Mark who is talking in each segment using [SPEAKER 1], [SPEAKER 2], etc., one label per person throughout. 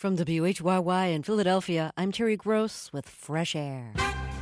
[SPEAKER 1] From WHYY in Philadelphia, I'm Terry Gross with Fresh Air.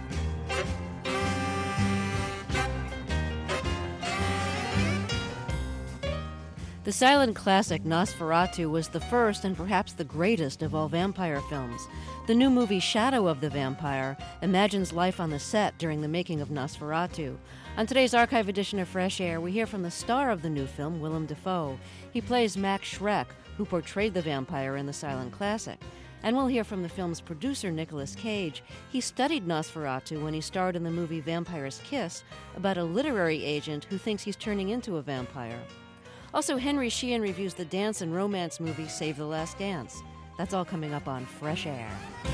[SPEAKER 1] The silent classic Nosferatu was the first and perhaps the greatest of all vampire films. The new movie Shadow of the Vampire imagines life on the set during the making of Nosferatu. On today's archive edition of Fresh Air, we hear from the star of the new film, Willem Dafoe. He plays Max Schreck, who portrayed the vampire in the silent classic. And we'll hear from the film's producer, Nicolas Cage. He studied Nosferatu when he starred in the movie Vampire's Kiss, about a literary agent who thinks he's turning into a vampire. Also, Henry Sheehan reviews the dance and romance movie Save the Last Dance. That's all coming up on Fresh Air.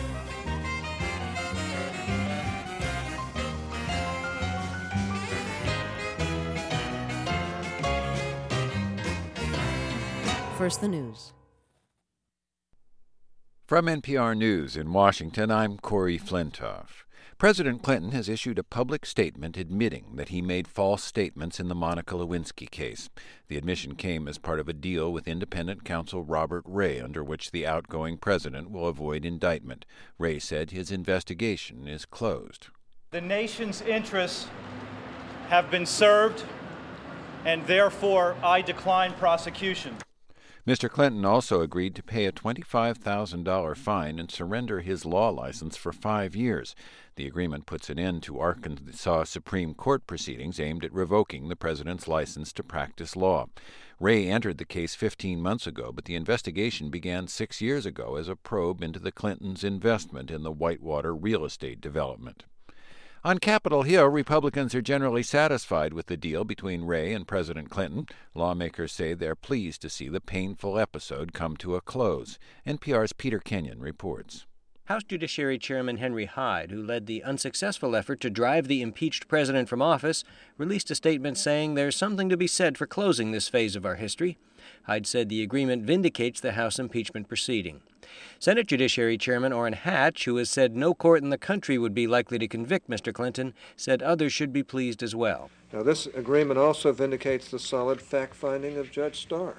[SPEAKER 1] First, the news.
[SPEAKER 2] From NPR News in Washington, I'm Corey Flintoff. President Clinton has issued a public statement admitting that he made false statements in the Monica Lewinsky case. The admission came as part of a deal with independent counsel Robert Ray, under which the outgoing president will avoid indictment. Ray said his investigation is closed.
[SPEAKER 3] The nation's interests have been served, and therefore I decline prosecution.
[SPEAKER 2] Mr. Clinton also agreed to pay a $25,000 fine and surrender his law license for 5 years. The agreement puts an end to Arkansas Supreme Court proceedings aimed at revoking the president's license to practice law. Ray entered the case 15 months ago, but the investigation began 6 years ago as a probe into the Clintons' investment in the Whitewater real estate development. On Capitol Hill, Republicans are generally satisfied with the deal between Ray and President Clinton. Lawmakers say they're pleased to see the painful episode come to a close. NPR's Peter Kenyon reports.
[SPEAKER 4] House Judiciary Chairman Henry Hyde, who led the unsuccessful effort to drive the impeached president from office, released a statement saying there's something to be said for closing this phase of our history. Hyde said the agreement vindicates the House impeachment proceeding. Senate Judiciary Chairman Orrin Hatch, who has said no court in the country would be likely to convict Mr. Clinton, said others should be pleased as well.
[SPEAKER 5] Now, this agreement also vindicates the solid fact-finding of Judge Starr.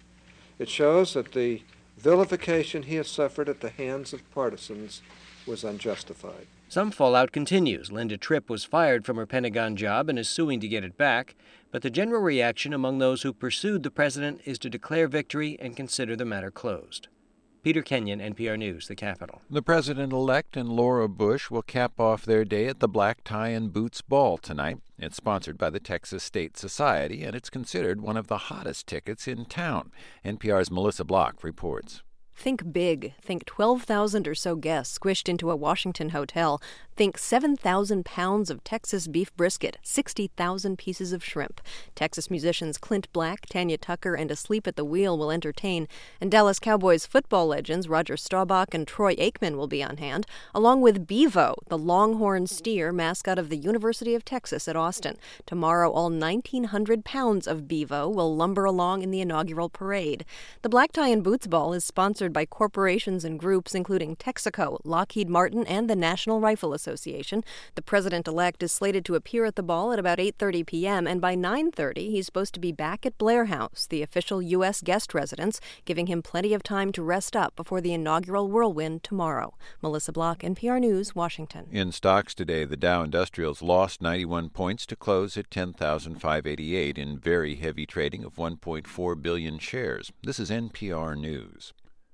[SPEAKER 5] It shows that the vilification he has suffered at the hands of partisans was unjustified.
[SPEAKER 4] Some fallout continues. Linda Tripp was fired from her Pentagon job and is suing to get it back, but the general reaction among those who pursued the president is to declare victory and consider the matter closed. Peter Kenyon, NPR News, the Capitol.
[SPEAKER 2] The president-elect and Laura Bush will cap off their day at the Black Tie and Boots Ball tonight. It's sponsored by the Texas State Society, and it's considered one of the hottest tickets in town. NPR's Melissa Block reports.
[SPEAKER 6] Think big. Think 12,000 or so guests squished into a Washington hotel. Think 7,000 pounds of Texas beef brisket, 60,000 pieces of shrimp. Texas musicians Clint Black, Tanya Tucker, and Asleep at the Wheel will entertain, and Dallas Cowboys football legends Roger Staubach and Troy Aikman will be on hand, along with Bevo, the longhorn steer mascot of the University of Texas at Austin. Tomorrow, all 1,900 pounds of Bevo will lumber along in the inaugural parade. The Black Tie and Boots Ball is sponsored by corporations and groups including Texaco, Lockheed Martin, and the National Rifle Association. The president-elect is slated to appear at the ball at about 8:30 p.m., and by 9:30 he's supposed to be back at Blair House, the official U.S. guest residence, giving him plenty of time to rest up before the inaugural whirlwind tomorrow. Melissa Block, NPR News, Washington.
[SPEAKER 2] In stocks today, the Dow Industrials lost 91 points to close at 10,588 in very heavy trading of 1.4 billion shares. This is NPR News.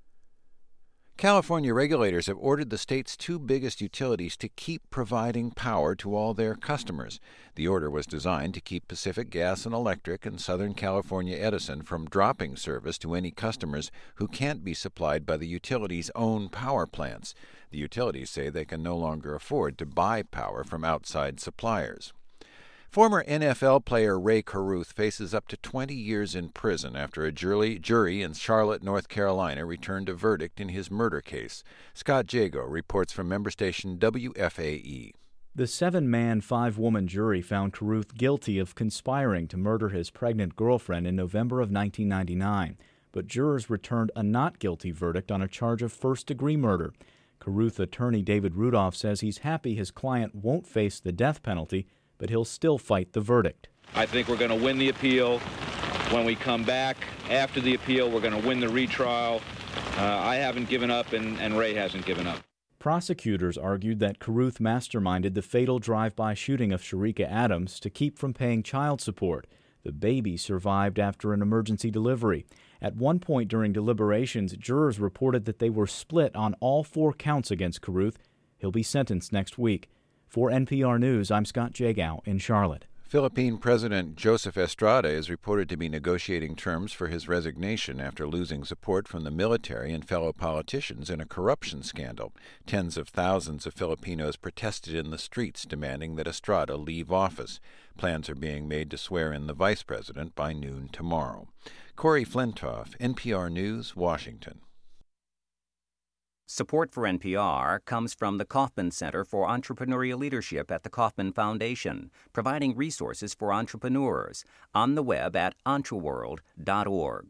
[SPEAKER 2] California regulators have ordered the state's two biggest utilities to keep providing power to all their customers. The order was designed to keep Pacific Gas and Electric and Southern California Edison from dropping service to any customers who can't be supplied by the utilities' own power plants. The utilities say they can no longer afford to buy power from outside suppliers. Former NFL player Ray Carruth faces up to 20 years in prison after a jury in Charlotte, North Carolina, returned a verdict in his murder case. Scott Jago reports from member station WFAE.
[SPEAKER 7] The 7-man, 5-woman jury found Carruth guilty of conspiring to murder his pregnant girlfriend in November of 1999, but jurors returned a not guilty verdict on a charge of first-degree murder. Carruth attorney David Rudolph says he's happy his client won't face the death penalty, but he'll still fight the verdict.
[SPEAKER 8] I think we're going to win the appeal. When we come back after the appeal, we're going to win the retrial. I haven't given up, and Ray hasn't given up.
[SPEAKER 7] Prosecutors argued that Carruth masterminded the fatal drive-by shooting of Sharika Adams to keep from paying child support. The baby survived after an emergency delivery. At one point during deliberations, jurors reported that they were split on all 4 counts against Carruth. He'll be sentenced next week. For NPR News, I'm Scott Jagow in Charlotte.
[SPEAKER 2] Philippine President Joseph Estrada is reported to be negotiating terms for his resignation after losing support from the military and fellow politicians in a corruption scandal. Tens of thousands of Filipinos protested in the streets demanding that Estrada leave office. Plans are being made to swear in the vice president by noon tomorrow. Corey Flintoff, NPR News, Washington.
[SPEAKER 9] Support for NPR comes from the Kauffman Center for Entrepreneurial Leadership at the Kauffman Foundation, providing resources for entrepreneurs on the web at entreworld.org.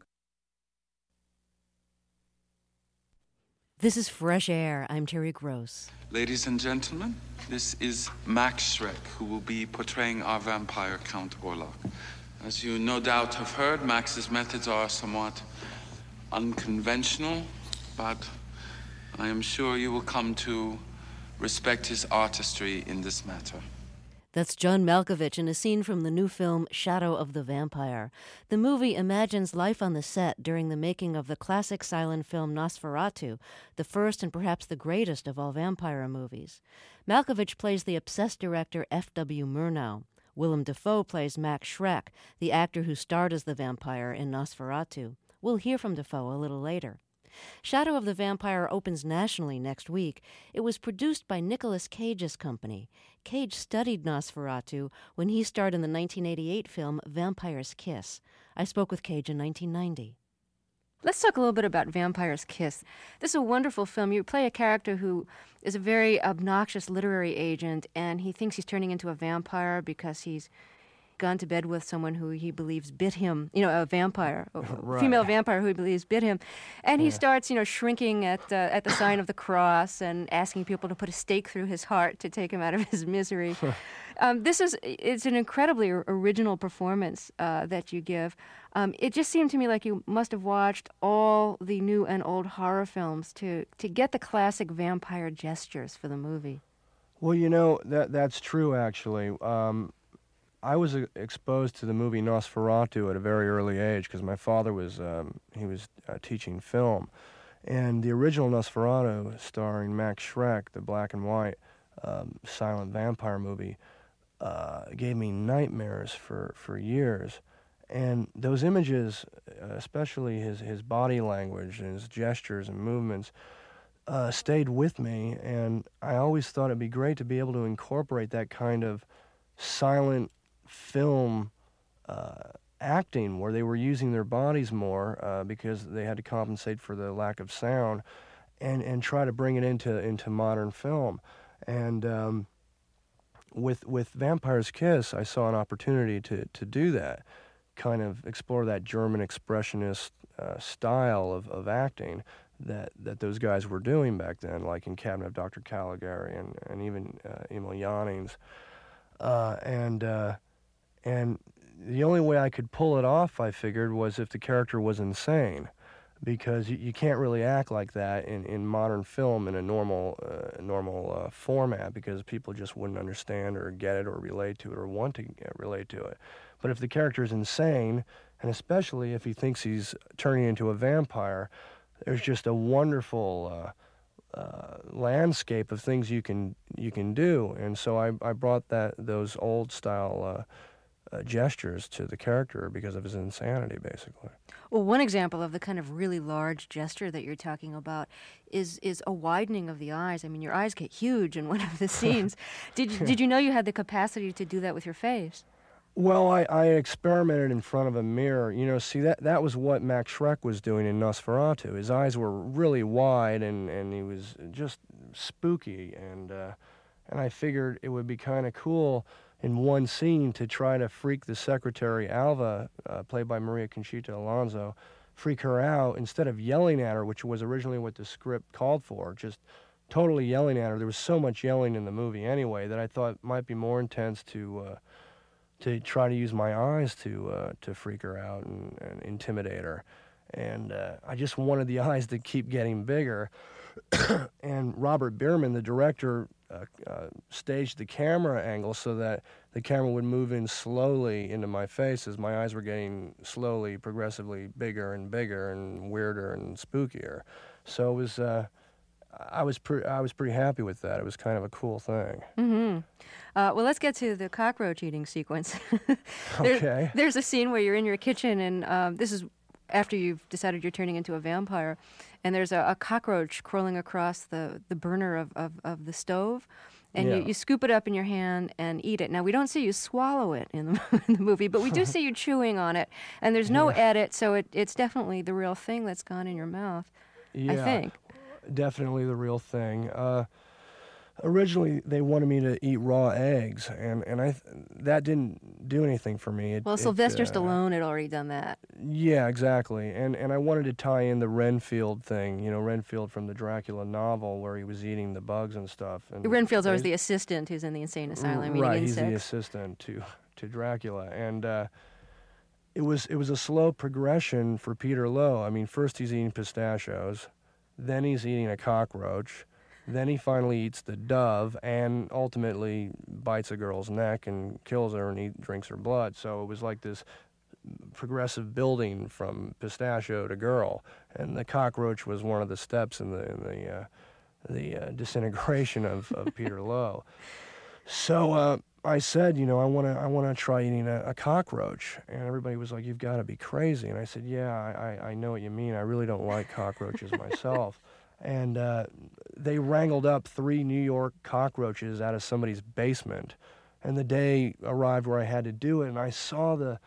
[SPEAKER 1] This is Fresh Air. I'm Terry Gross.
[SPEAKER 10] Ladies and gentlemen, this is Max Schreck, who will be portraying our vampire Count Orlok. As you no doubt have heard, Max's methods are somewhat unconventional, but I am sure you will come to respect his artistry in this matter.
[SPEAKER 1] That's John Malkovich in a scene from the new film Shadow of the Vampire. The movie imagines life on the set during the making of the classic silent film Nosferatu, the first and perhaps the greatest of all vampire movies. Malkovich plays the obsessed director F.W. Murnau. Willem Dafoe plays Max Schreck, the actor who starred as the vampire in Nosferatu. We'll hear from Dafoe a little later. Shadow of the Vampire opens nationally next week. It was produced by Nicolas Cage's company. Cage studied Nosferatu when he starred in the 1988 film Vampire's Kiss. I spoke with Cage in 1990. Let's talk a little bit about Vampire's Kiss. This is a wonderful film. You play a character who is a very obnoxious literary agent, and he thinks he's turning into a vampire because he's gone to bed with someone who he believes bit him, a vampire, a female vampire who he believes bit him. And he starts, shrinking at the sign of the cross and asking people to put a stake through his heart to take him out of his misery. It's an incredibly original performance that you give. It just seemed to me like you must have watched all the new and old horror films to get the classic vampire gestures for the movie.
[SPEAKER 11] Well, that's true, actually. I was exposed to the movie Nosferatu at a very early age because my father was teaching film, and the original Nosferatu, starring Max Schreck, the black and white silent vampire movie, gave me nightmares for years. And those images, especially his body language and his gestures and movements, stayed with me. And I always thought it'd be great to be able to incorporate that kind of silent film acting where they were using their bodies more because they had to compensate for the lack of sound, and try to bring it into modern film. And with Vampire's Kiss, I saw an opportunity to do that, kind of explore that German expressionist style of acting that those guys were doing back then, like in Cabinet of Dr. Caligari and even Emil Jannings. And the only way I could pull it off, I figured, was if the character was insane, because you can't really act like that in modern film in a normal format, because people just wouldn't understand or get it or relate to it or want to relate to it. But if the character is insane, and especially if he thinks he's turning into a vampire, there's just a wonderful landscape of things you can do. And so I brought those old style gestures to the character because of his insanity, basically.
[SPEAKER 1] Well, one example of the kind of really large gesture that you're talking about is a widening of the eyes. I mean, your eyes get huge in one of the scenes. Did you know you had the capacity to do that with your face?
[SPEAKER 11] Well, I experimented in front of a mirror. See, that was what Max Schreck was doing in Nosferatu. His eyes were really wide, and he was just spooky. And I figured it would be kind of cool in one scene to try to freak the secretary, Alva, played by Maria Conchita Alonso, freak her out instead of yelling at her, which was originally what the script called for, just totally yelling at her. There was so much yelling in the movie anyway that I thought it might be more intense to try to use my eyes to freak her out and intimidate her. And I just wanted the eyes to keep getting bigger. And Robert Bierman, the director, staged the camera angle so that the camera would move in slowly into my face as my eyes were getting slowly, progressively bigger and weirder and spookier. So it was, I was pretty happy with that. It was kind of a cool thing.
[SPEAKER 6] Mm-hmm. Well, let's get to the cockroach eating sequence.
[SPEAKER 11] Okay.
[SPEAKER 6] There's a scene where you're in your kitchen, and this is after you've decided you're turning into a vampire, and there's a cockroach crawling across the burner of the stove, and
[SPEAKER 11] Yeah.
[SPEAKER 6] you scoop it up in your hand and eat it. Now, we don't see you swallow it in the movie, but we do see you chewing on it, and there's no edit, so it's definitely the real thing that's gone in your mouth, I think.
[SPEAKER 11] Definitely the real thing. Originally, they wanted me to eat raw eggs, and that didn't do anything for me.
[SPEAKER 6] Well, Sylvester Stallone had already done that.
[SPEAKER 11] Yeah, exactly. And I wanted to tie in the Renfield thing, you know, Renfield from the Dracula novel where he was eating the bugs and stuff. And
[SPEAKER 6] Renfield's always the assistant who's in the insane asylum eating
[SPEAKER 11] right,
[SPEAKER 6] insects.
[SPEAKER 11] he's the assistant to Dracula. And it was a slow progression for Peter Lowe. I mean, first he's eating pistachios, then he's eating a cockroach, then he finally eats the dove and ultimately bites a girl's neck and kills her and he drinks her blood. So it was like this progressive building from pistachio to girl, and the cockroach was one of the steps in the disintegration of Peter Lowe. So I said, you know, I want to try eating a cockroach, and everybody was like, "You've got to be crazy." And I said, "Yeah, I know what you mean. I really don't like cockroaches myself." And they wrangled up 3 New York cockroaches out of somebody's basement, and the day arrived where I had to do it, and I saw the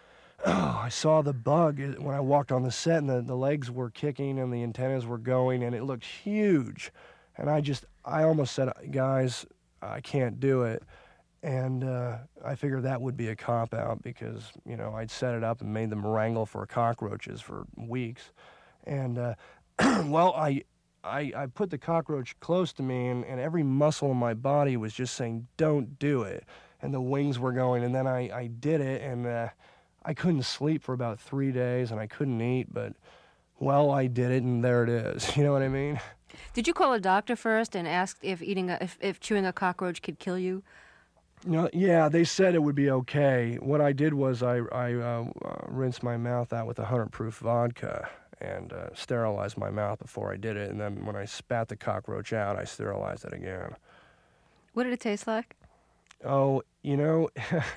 [SPEAKER 11] bug when I walked on the set, and the legs were kicking and the antennas were going, and it looked huge. And I almost said, "Guys, I can't do it." And I figured that would be a cop-out because, you know, I'd set it up and made them wrangle for cockroaches for weeks. And, well, I put the cockroach close to me, and every muscle in my body was just saying, "Don't do it." And the wings were going, and then I did it, and I couldn't sleep for about 3 days, and I couldn't eat, but, well, I did it, and there it is. You know what I mean?
[SPEAKER 6] Did you call a doctor first and ask if chewing a cockroach could kill you?
[SPEAKER 11] No, yeah, they said it would be okay. What I did was I rinsed my mouth out with 100 proof vodka and sterilized my mouth before I did it, and then when I spat the cockroach out, I sterilized it again.
[SPEAKER 6] What did it taste like?
[SPEAKER 11] Oh, you know,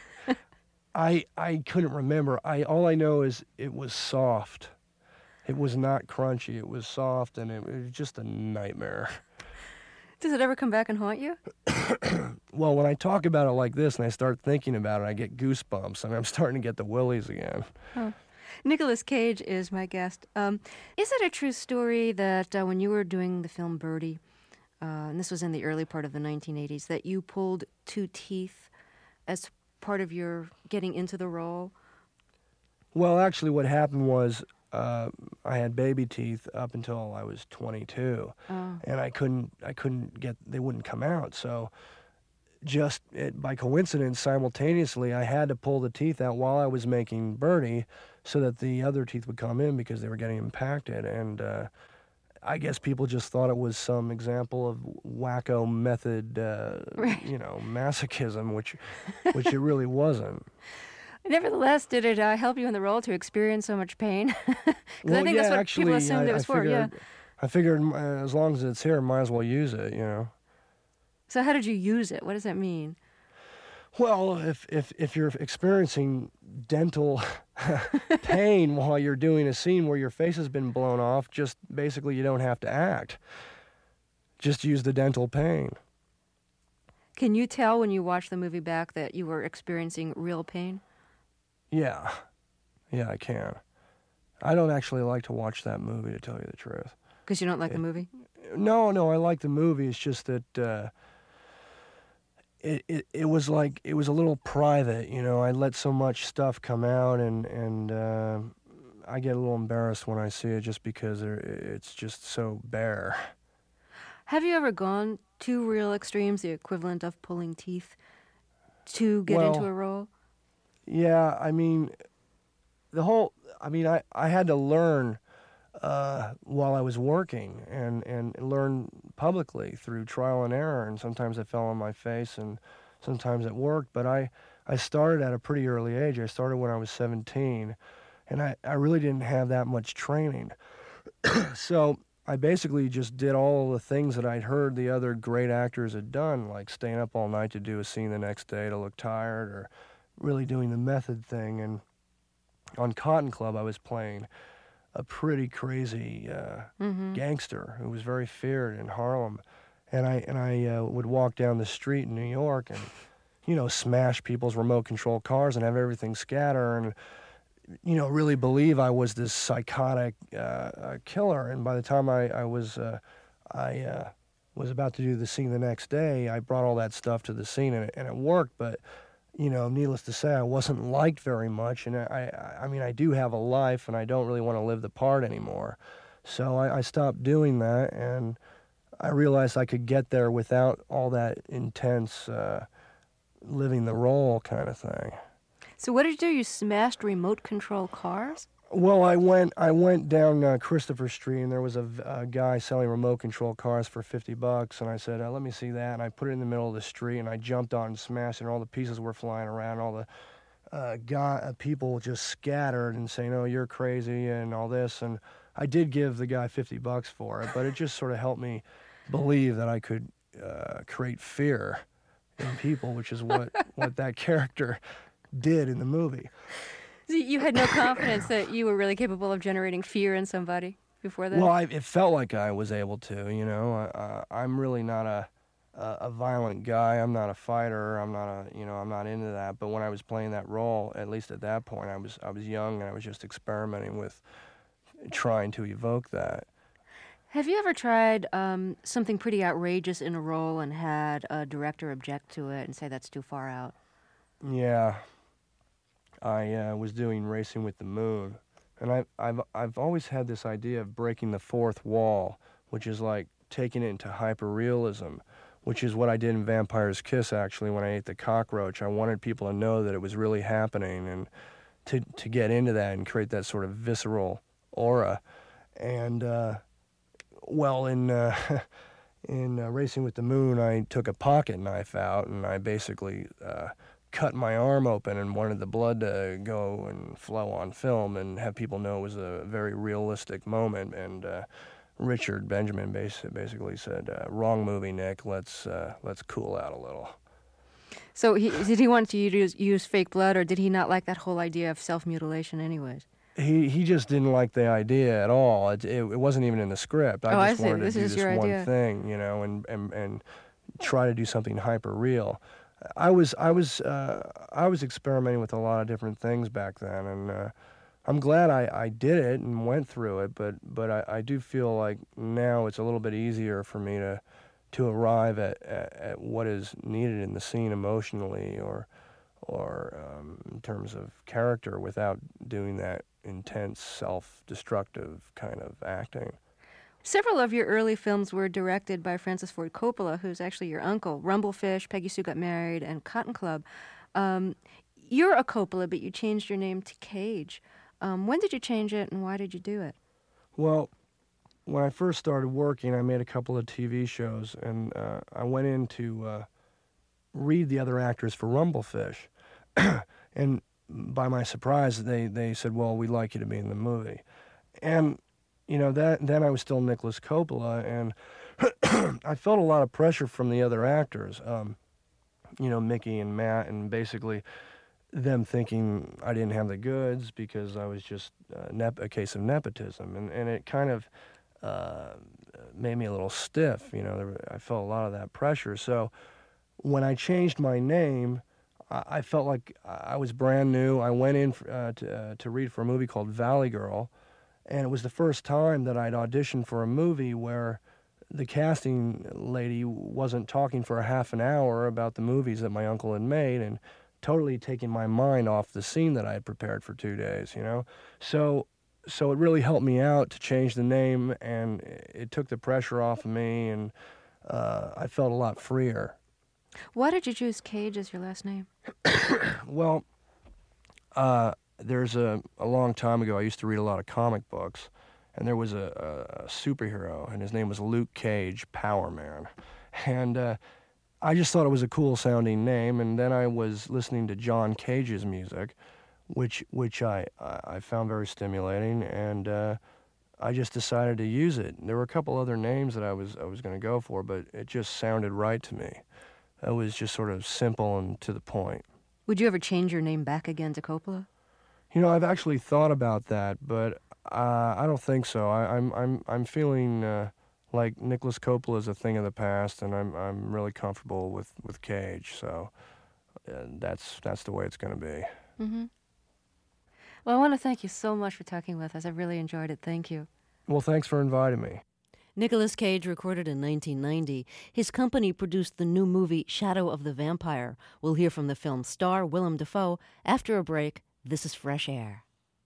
[SPEAKER 11] I couldn't remember. All I know is it was soft. It was not crunchy. It was soft, and it was just a nightmare.
[SPEAKER 6] Does it ever come back and haunt you?
[SPEAKER 11] Well, when I talk about it like this and I start thinking about it, I get goosebumps, and I'm starting to get the willies again.
[SPEAKER 6] Oh. Nicolas Cage is my guest. Is it a true story that when you were doing the film Birdie, and this was in the early part of the 1980s, that you pulled 2 teeth as part of your getting into the role?
[SPEAKER 11] Well, actually, what happened was I had baby teeth up until I was 22, and I couldn't get, they wouldn't come out. So just by coincidence, simultaneously, I had to pull the teeth out while I was making Birdie so that the other teeth would come in because they were getting impacted. And I guess people just thought it was some example of wacko method,
[SPEAKER 6] right.
[SPEAKER 11] You know, masochism, which it really wasn't.
[SPEAKER 6] Nevertheless, did it help you in the role to experience so much pain? Because I think that's what people assumed it was for. Yeah.
[SPEAKER 11] I figured as long as it's here, might as well use it. You know.
[SPEAKER 6] So how did you use it? What does that mean?
[SPEAKER 11] Well, if you're experiencing dental pain while you're doing a scene where your face has been blown off, just basically you don't have to act. Just use the dental pain.
[SPEAKER 6] Can you tell when you watch the movie back that you were experiencing real pain?
[SPEAKER 11] Yeah, I can. I don't actually like to watch that movie, to tell you the truth.
[SPEAKER 6] Because you don't like the movie?
[SPEAKER 11] No, I like the movie. It's just that it was like, it was a little private, you know. I let so much stuff come out, and I get a little embarrassed when I see it just because it's just so bare.
[SPEAKER 6] Have you ever gone to real extremes, the equivalent of pulling teeth, to get into a role?
[SPEAKER 11] Yeah, I mean, I had to learn while I was working and learn publicly through trial and error, and sometimes I fell on my face and sometimes it worked, but I started at a pretty early age. I started when I was 17, and I really didn't have that much training. So I basically just did all the things that I'd heard the other great actors had done, like staying up all night to do a scene the next day to look tired, or really doing the method thing. And on Cotton Club, I was playing a pretty crazy gangster who was very feared in Harlem. And I would walk down the street in New York and, smash people's remote control cars and have everything scatter and, really believe I was this psychotic killer. And by the time I was about to do the scene the next day, I brought all that stuff to the scene and it worked. But, needless to say, I wasn't liked very much. And I do have a life and I don't really want to live the part anymore. So I stopped doing that, and I realized I could get there without all that intense living the role kind of thing.
[SPEAKER 6] So what did you do? You smashed remote control cars?
[SPEAKER 11] Well, I went down Christopher Street, and there was a guy selling remote control cars for $50, and I said, let me see that, and I put it in the middle of the street, and I jumped on and smashed it, and all the pieces were flying around, all the people just scattered and saying, oh, you're crazy, and all this, and I did give the guy $50 for it, but it just sort of helped me believe that I could create fear in people, which is what that character did in the movie.
[SPEAKER 6] So you had no confidence that you were really capable of generating fear in somebody before that?
[SPEAKER 11] Well, it felt like I was able to. I'm really not a violent guy. I'm not a fighter. I'm not into that. But when I was playing that role, at least at that point, I was young and I was just experimenting with trying to evoke that.
[SPEAKER 1] Have you ever tried something pretty outrageous in a role and had a director object to it and say that's too far out?
[SPEAKER 11] Yeah. I was doing Racing with the Moon, and I've always had this idea of breaking the fourth wall, which is like taking it into hyperrealism, which is what I did in Vampire's Kiss, actually, when I ate the cockroach. I wanted people to know that it was really happening and to get into that and create that sort of visceral aura. And, in Racing with the Moon, I took a pocket knife out, and I basically cut my arm open and wanted the blood to go and flow on film and have people know it was a very realistic moment. And Richard Benjamin basically said, "Wrong movie, Nick. Let's cool out a little."
[SPEAKER 1] So did he want you to use fake blood, or did he not like that whole idea of self-mutilation anyways?
[SPEAKER 11] He just didn't like the idea at all. It wasn't even in the script. I just wanted to do this one thing, and try to do something hyper real. I was experimenting with a lot of different things back then, and I'm glad I did it and went through it. But I do feel like now it's a little bit easier for me to arrive at what is needed in the scene emotionally or in terms of character without doing that intense, self-destructive kind of acting.
[SPEAKER 1] Several of your early films were directed by Francis Ford Coppola, who's actually your uncle. Rumblefish, Peggy Sue Got Married, and Cotton Club. You're a Coppola, but you changed your name to Cage. When did you change it, and why did you do it?
[SPEAKER 11] Well, when I first started working, I made a couple of TV shows, and I went in to read the other actors for Rumblefish. And by my surprise, they said, well, we'd like you to be in the movie. And then I was still Nicholas Coppola, and I felt a lot of pressure from the other actors, Mickey and Matt, and basically them thinking I didn't have the goods because I was just a case of nepotism, and it kind of made me a little stiff. I felt a lot of that pressure. So when I changed my name, I felt like I was brand new. I went in to read for a movie called Valley Girl, and it was the first time that I'd auditioned for a movie where the casting lady wasn't talking for a half an hour about the movies that my uncle had made and totally taking my mind off the scene that I had prepared for 2 days, So it really helped me out to change the name, and it took the pressure off of me, and I felt a lot freer.
[SPEAKER 1] Why did you choose Cage as your last name?
[SPEAKER 11] Well, there's a long time ago, I used to read a lot of comic books, and there was a superhero, and his name was Luke Cage, Power Man. And I just thought it was a cool sounding name, and then I was listening to John Cage's music, which I found very stimulating, and I just decided to use it. There were a couple other names that I was going to go for, but it just sounded right to me. It was just sort of simple and to the point.
[SPEAKER 1] Would you ever change your name back again to Coppola?
[SPEAKER 11] You know, I've actually thought about that, but I don't think so. I'm feeling like Nicholas Coppola is a thing of the past, and I'm really comfortable with Cage. So that's the way it's going to be.
[SPEAKER 1] Mm-hmm. Well, I want to thank you so much for talking with us. I really enjoyed it. Thank you.
[SPEAKER 11] Well, thanks for inviting me.
[SPEAKER 1] Nicolas Cage recorded in 1990. His company produced the new movie Shadow of the Vampire. We'll hear from the film's star, Willem Dafoe. After a break, this is Fresh Air.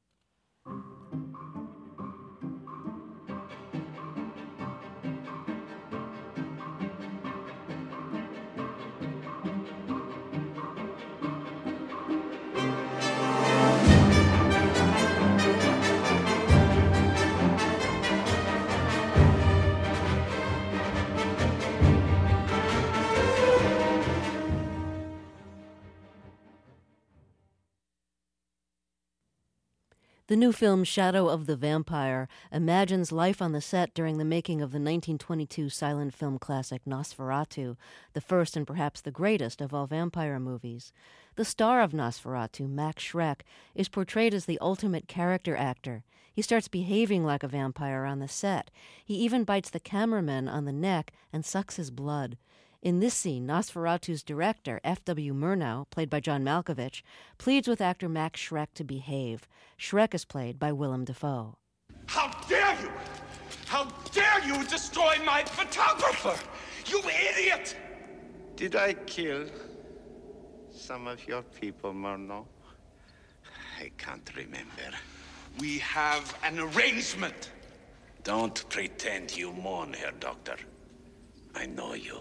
[SPEAKER 1] The new film Shadow of the Vampire imagines life on the set during the making of the 1922 silent film classic Nosferatu, the first and perhaps the greatest of all vampire movies. The star of Nosferatu, Max Schreck, is portrayed as the ultimate character actor. He starts behaving like a vampire on the set. He even bites the cameraman on the neck and sucks his blood. In this scene, Nosferatu's director, F.W. Murnau, played by John Malkovich, pleads with actor Max Schreck to behave. Schreck is played by Willem Dafoe.
[SPEAKER 12] How dare you! How dare you destroy my photographer! You idiot!
[SPEAKER 13] Did I kill some of your people, Murnau? I can't remember.
[SPEAKER 12] We have an arrangement.
[SPEAKER 13] Don't pretend you mourn, Herr Doctor. I know you.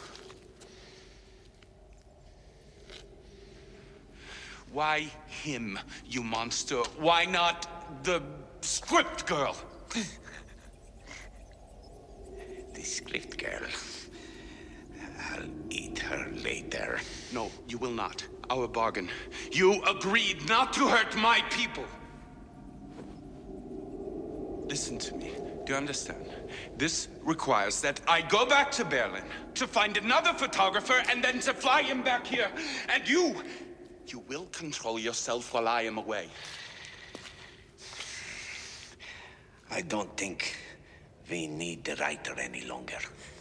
[SPEAKER 12] Why him, you monster? Why not the script girl?
[SPEAKER 13] The script girl. I'll eat her later.
[SPEAKER 12] No, you will not. Our bargain. You agreed not to hurt my people. Listen to me. Do you understand? This requires that I go back to Berlin to find another photographer and then to fly him back here. And you will control yourself while I am away.
[SPEAKER 13] I don't think we need the writer any longer.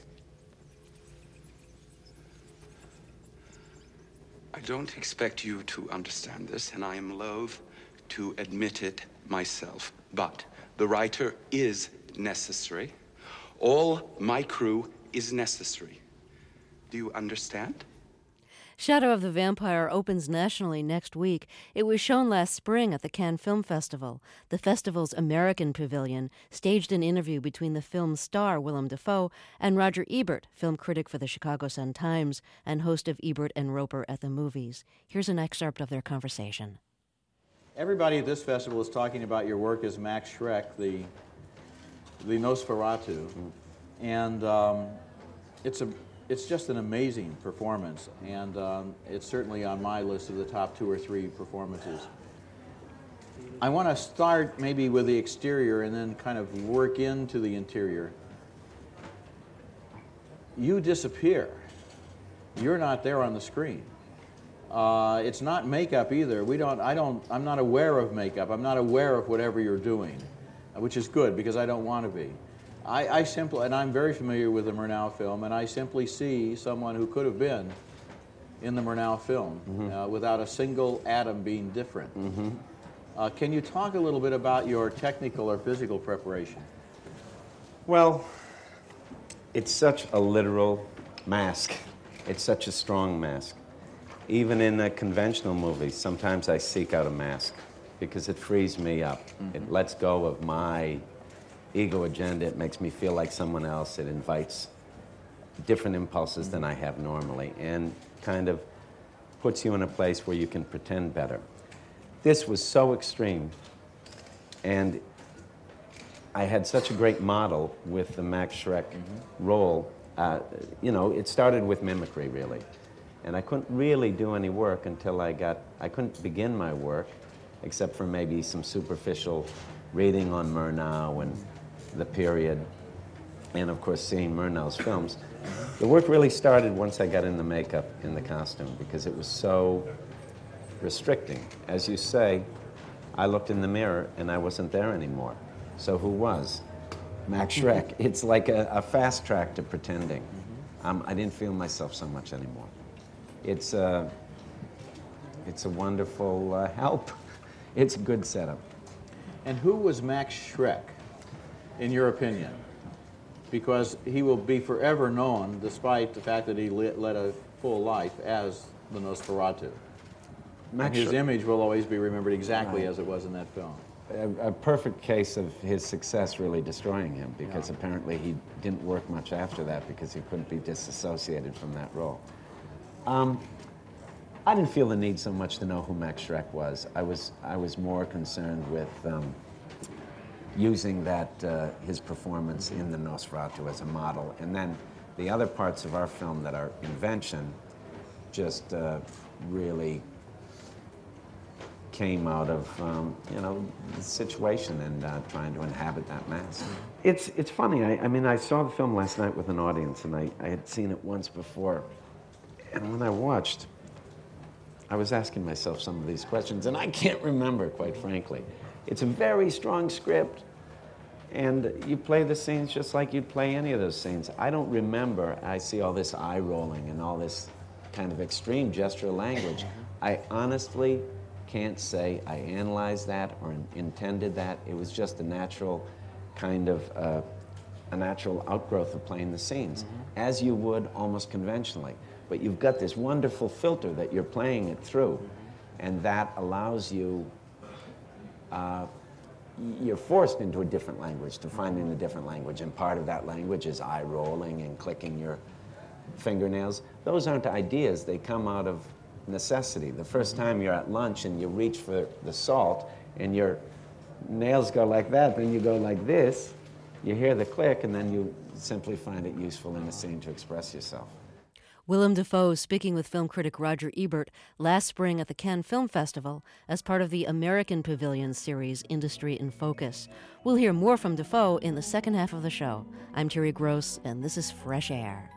[SPEAKER 12] I don't expect you to understand this, and I am loath to admit it myself. But the writer is necessary. All my crew is necessary. Do you understand?
[SPEAKER 1] Shadow of the Vampire opens nationally next week. It was shown last spring at the Cannes Film Festival. The festival's American Pavilion staged an interview between the film's star, Willem Dafoe, and Roger Ebert, film critic for the Chicago Sun-Times and host of Ebert and Roper at the Movies. Here's an excerpt of their conversation.
[SPEAKER 14] Everybody at this festival is talking about your work as Max Schreck, the Nosferatu, and it's just an amazing performance, and it's certainly on my list of the top 2 or 3 performances. I want to start maybe with the exterior and then kind of work into the interior. You disappear. You're not there on the screen. It's not makeup either. I'm not aware of makeup. I'm not aware of whatever you're doing, which is good because I don't want to be. I simply, and I'm very familiar with the Murnau film, and I simply see someone who could have been in the Murnau film without a single atom being different. Can you talk a little bit about your technical or physical preparation?
[SPEAKER 15] Well, it's such a literal mask. It's such a strong mask. Even in the conventional movies, sometimes I seek out a mask because it frees me up. It lets go of my ego agenda. It makes me feel like someone else. It invites different impulses than I have normally and kind of puts you in a place where you can pretend better. this was so extreme, and I had such a great model with the Max Schreck role. You know, it started with mimicry, really. And I couldn't really do any work until I couldn't begin my work, except for maybe some superficial reading on Murnau and the period, and of course seeing Murnau's films. The work really started once I got in the makeup, in the costume, because it was so restricting. As you say, I looked in the mirror and I wasn't there anymore. So who was? Max Schreck. It's like a fast track to pretending. I didn't feel myself so much anymore. It's a wonderful help. It's a good setup.
[SPEAKER 14] And who was Max Schreck, in your opinion? Because he will be forever known, despite the fact that he led a full life, as the Nosferatu. And his image will always be remembered exactly as it was in that film.
[SPEAKER 15] A perfect case of his success really destroying him, because apparently he didn't work much after that because he couldn't be disassociated from that role. I didn't feel the need so much to know who Max Schreck was. I was more concerned with using that his performance in the Nosferatu as a model, and then the other parts of our film that are invention just really came out of you know, the situation and trying to inhabit that mask. It's funny. I mean, I saw the film last night with an audience, and I had seen it once before, and when I watched, I was asking myself some of these questions, and I can't remember, quite frankly. It's a very strong script, and you play the scenes just like you'd play any of those scenes. I don't remember. I see all this eye rolling and all this kind of extreme gestural language. I honestly can't say I analyzed that or intended that. It was just a natural kind of a natural outgrowth of playing the scenes, as you would almost conventionally. But you've got this wonderful filter that you're playing it through, and that allows you, you're forced into a different language, to finding a different language, and part of that language is eye rolling and clicking your fingernails. Those aren't ideas, they come out of necessity. The first time you're at lunch and you reach for the salt and your nails go like that, then you go like this, you hear the click, and then you simply find it useful in a scene to express yourself.
[SPEAKER 1] Willem Dafoe speaking with film critic Roger Ebert last spring at the Cannes Film Festival as part of the American Pavilion series Industry in Focus. We'll hear more from Dafoe in the second half of the show. I'm Terry Gross, and this is Fresh Air.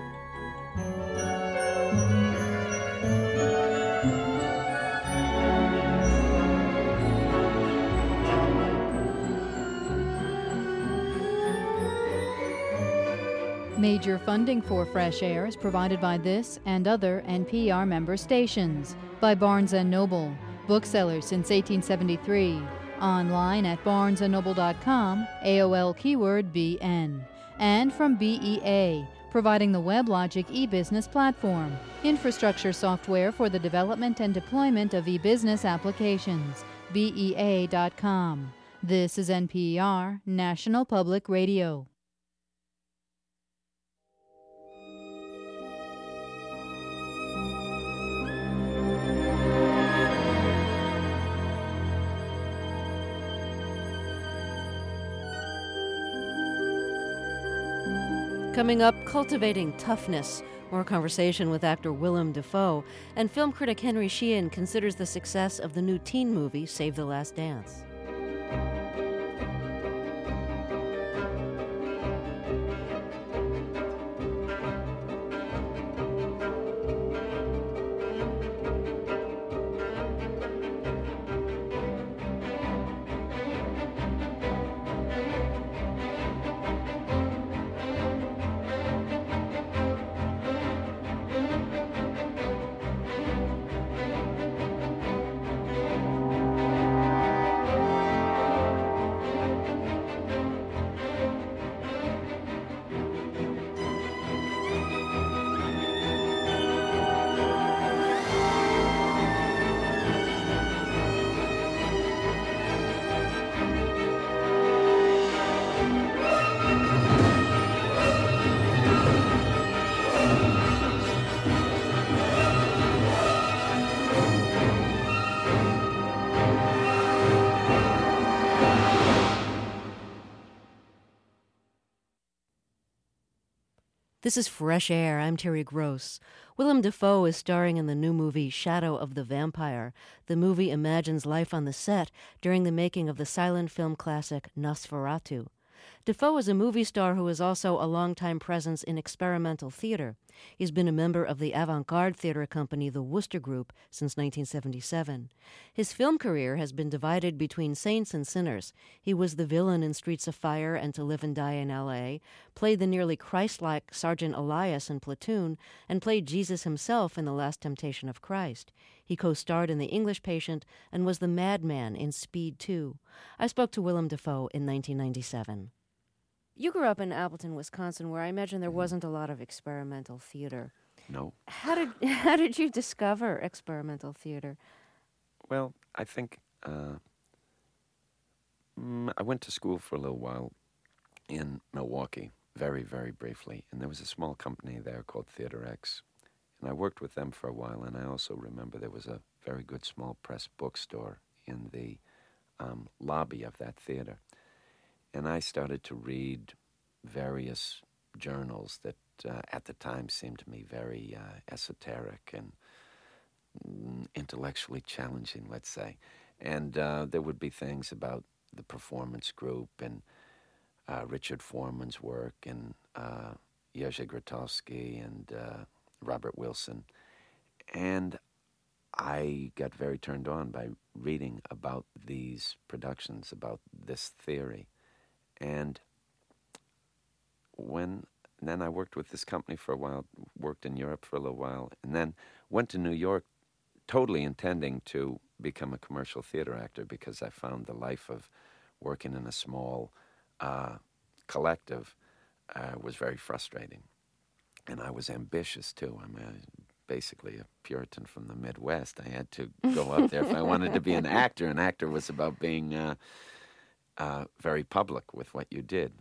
[SPEAKER 16] Major funding for Fresh Air is provided by this and other NPR member stations, by Barnes & Noble, booksellers since 1873, online at barnesandnoble.com, AOL keyword BN, and from BEA, providing the WebLogic e-business platform, infrastructure software for the development and deployment of e-business applications, BEA.com. This is NPR, National Public Radio.
[SPEAKER 1] Coming up, Cultivating Toughness, more conversation with actor Willem Dafoe, and film critic Henry Sheehan considers the success of the new teen movie Save the Last Dance. This is Fresh Air. I'm Terry Gross. Willem Dafoe is starring in the new movie Shadow of the Vampire. The movie imagines life on the set during the making of the silent film classic Nosferatu. Dafoe is a movie star who is also a longtime presence in experimental theater. He's been a member of the avant-garde theater company The Wooster Group since 1977. His film career has been divided between saints and sinners. He was the villain in Streets of Fire and To Live and Die in L.A., played the nearly Christ-like Sergeant Elias in Platoon, and played Jesus himself in The Last Temptation of Christ. He co-starred in The English Patient and was the madman in Speed 2. I spoke to Willem Dafoe in 1997. You grew up in Appleton, Wisconsin, where I imagine there wasn't a lot of experimental theater.
[SPEAKER 17] No.
[SPEAKER 1] How did you discover experimental theater?
[SPEAKER 17] Well, I think I went to school for a little while in Milwaukee, very, very briefly, and there was a small company there called Theater X, and I worked with them for a while, and I also remember there was a very good small press bookstore in the lobby of that theater. And I started to read various journals that at the time seemed to me very esoteric and intellectually challenging, let's say. And there would be things about the performance group and Richard Foreman's work and Jerzy Grotowski and Robert Wilson. And I got very turned on by reading about these productions, about this theory. And then I worked with this company for a while, worked in Europe for a little while, and then went to New York totally intending to become a commercial theater actor because I found the life of working in a small collective was very frustrating. And I was ambitious, too. I'm basically a Puritan from the Midwest. I had to go out there if I wanted to be an actor. An actor was about being very public with what you did.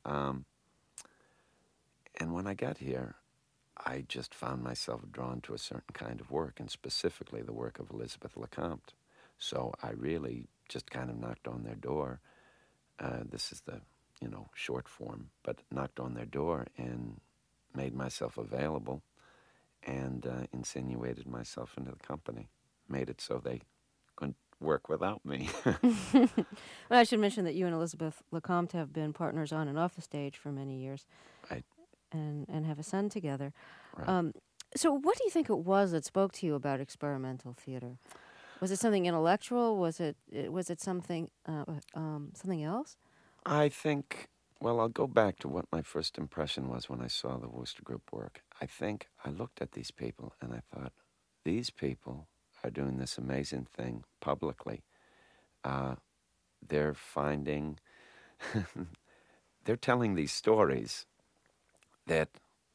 [SPEAKER 17] And when I got here, I just found myself drawn to a certain kind of work, and specifically the work of Elizabeth LeCompte. So I really just kind of knocked on their door. This is the, short form, but knocked on their door and made myself available and insinuated myself into the company, made it so they couldn't work without me.
[SPEAKER 1] Well, I should mention that you and Elizabeth LeCompte have been partners on and off the stage for many years.
[SPEAKER 17] Right.
[SPEAKER 1] And have a son together.
[SPEAKER 17] Right.
[SPEAKER 1] So what do you think it was that spoke to you about experimental theater? Was it something intellectual? Was it something something else?
[SPEAKER 17] I think, well, I'll go back to what my first impression was when I saw the Wooster Group work. I think I looked at these people and I thought, these people are doing this amazing thing publicly. They're finding, they're telling these stories that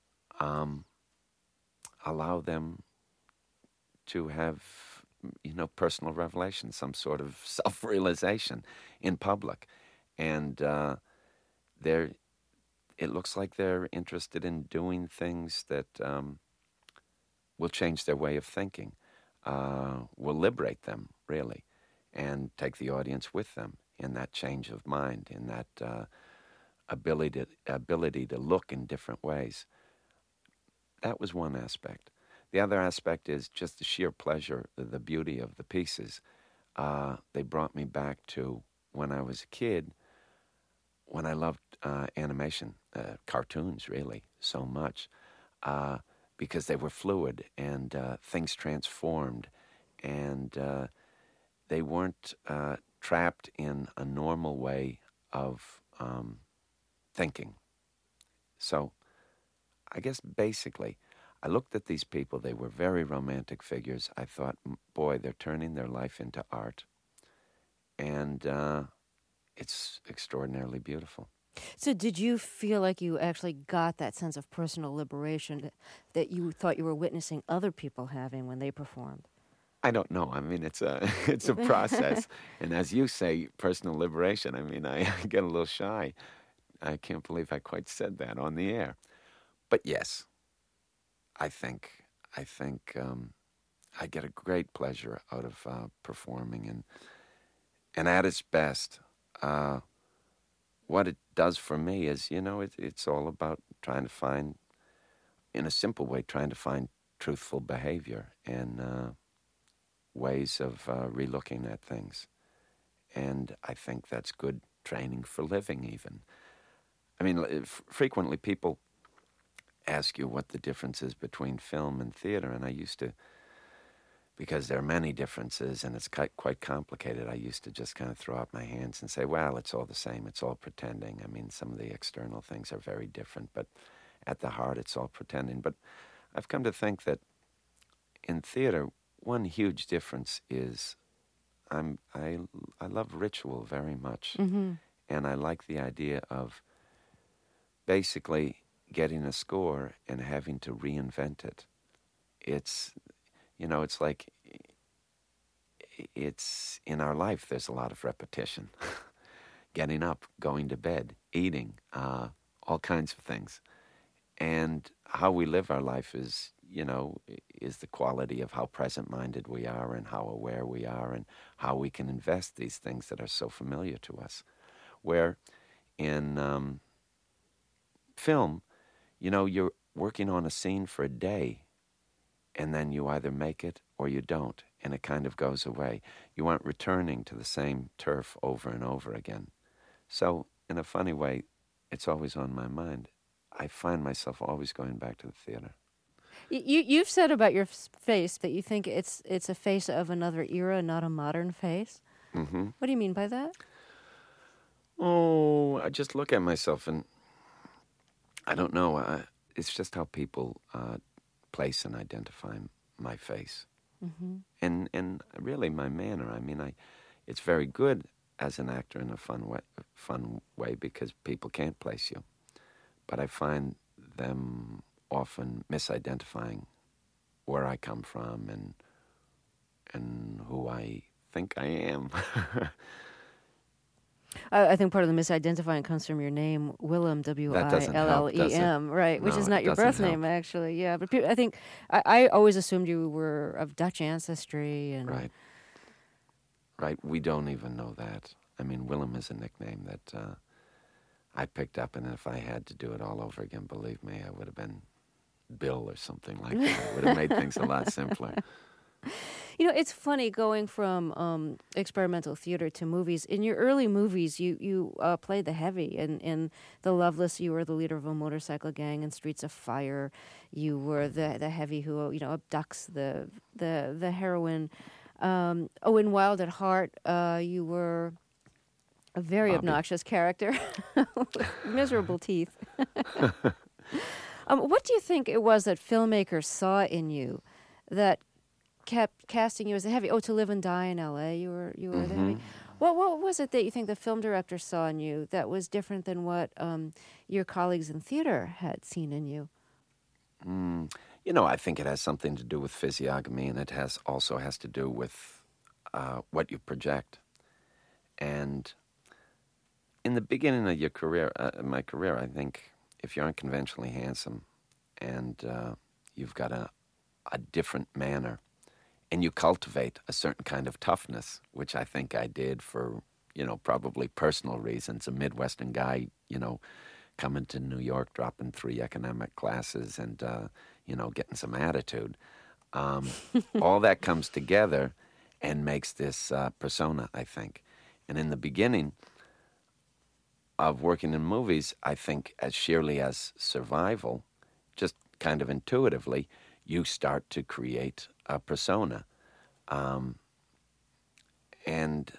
[SPEAKER 17] allow them to have, personal revelation, some sort of self-realization in public. And it looks like they're interested in doing things that will change their way of thinking, will liberate them, really, and take the audience with them in that change of mind, in that ability to look in different ways. That was one aspect. The other aspect is just the sheer pleasure, the beauty of the pieces. They brought me back to when I was a kid, when I loved animation, cartoons really, so much, because they were fluid and things transformed, and they weren't trapped in a normal way of thinking. So I guess basically, I looked at these people, they were very romantic figures. I thought, boy, they're turning their life into art. And it's extraordinarily beautiful.
[SPEAKER 1] So did you feel like you actually got that sense of personal liberation that you thought you were witnessing other people having when they performed?
[SPEAKER 17] I don't know. I mean, it's a process. And as you say, personal liberation, I mean, I get a little shy. I can't believe I quite said that on the air. But yes, I think I get a great pleasure out of performing, and at its best, what it does for me is, it's all about trying to find in a simple way, trying to find truthful behavior and ways of relooking at things. And I think that's good training for living, even. I mean, frequently people ask you what the difference is between film and theater, and I used to, because there are many differences and it's quite complicated, I used to just kind of throw up my hands and say, well, it's all the same, it's all pretending. I mean, some of the external things are very different, but at the heart, it's all pretending. But I've come to think that in theater, one huge difference is I love ritual very much,
[SPEAKER 1] Mm-hmm.
[SPEAKER 17] and I like the idea of basically getting a score and having to reinvent it. It's, you know, it's like, it's in our life, there's a lot of repetition. Getting up, going to bed, eating, all kinds of things. And how we live our life is, you know, is the quality of how present-minded we are and how aware we are and how we can invest these things that are so familiar to us. Where in film, you know, you're working on a scene for a day and then you either make it or you don't, and it kind of goes away. You aren't returning to the same turf over and over again. So, in a funny way, it's always on my mind. I find myself always going back to the theater.
[SPEAKER 1] You've said about your face that you think it's a face of another era, not a modern face.
[SPEAKER 17] Mm-hmm.
[SPEAKER 1] What do you mean by that?
[SPEAKER 17] Oh, I just look at myself and I don't know. It's just how people place and identify my face.
[SPEAKER 1] Mm-hmm.
[SPEAKER 17] And really my manner. I mean, it's very good as an actor in a fun way because people can't place you. But I find them often misidentifying where I come from and who I think I am.
[SPEAKER 1] I think part of the misidentifying comes from your name, Willem, W-I-L-L-E-M, right? Which is not your birth name, actually. Yeah, but I think I always assumed you were of Dutch ancestry. And
[SPEAKER 17] Right. We don't even know that. I mean, Willem is a nickname that I picked up, and if I had to do it all over again, believe me, I would have been Bill or something like that. It would have made things a lot simpler.
[SPEAKER 1] You know, it's funny going from experimental theater to movies. In your early movies, you played the heavy. In The Loveless, you were the leader of a motorcycle gang. In Streets of Fire, you were the heavy who, you know, abducts the heroine. In Wild at Heart, you were a very
[SPEAKER 17] Bobby.
[SPEAKER 1] obnoxious character with miserable teeth. What do you think it was that filmmakers saw in you that kept casting you as a heavy? Oh, To Live and Die in L.A., you were the heavy. What was it that you think the film director saw in you that was different than what your colleagues in theater had seen in you?
[SPEAKER 17] You know, I think it has something to do with physiognomy, and it also has to do with what you project. And in the beginning of your career, my career, I think if you're unconventionally handsome and you've got a different manner and you cultivate a certain kind of toughness, which I think I did for, you know, probably personal reasons, a Midwestern guy, you know, coming to New York, dropping 3 economic classes and, you know, getting some attitude. All that comes together and makes this persona, I think. And in the beginning of working in movies, I think as sheerly as survival, just kind of intuitively, you start to create a persona. And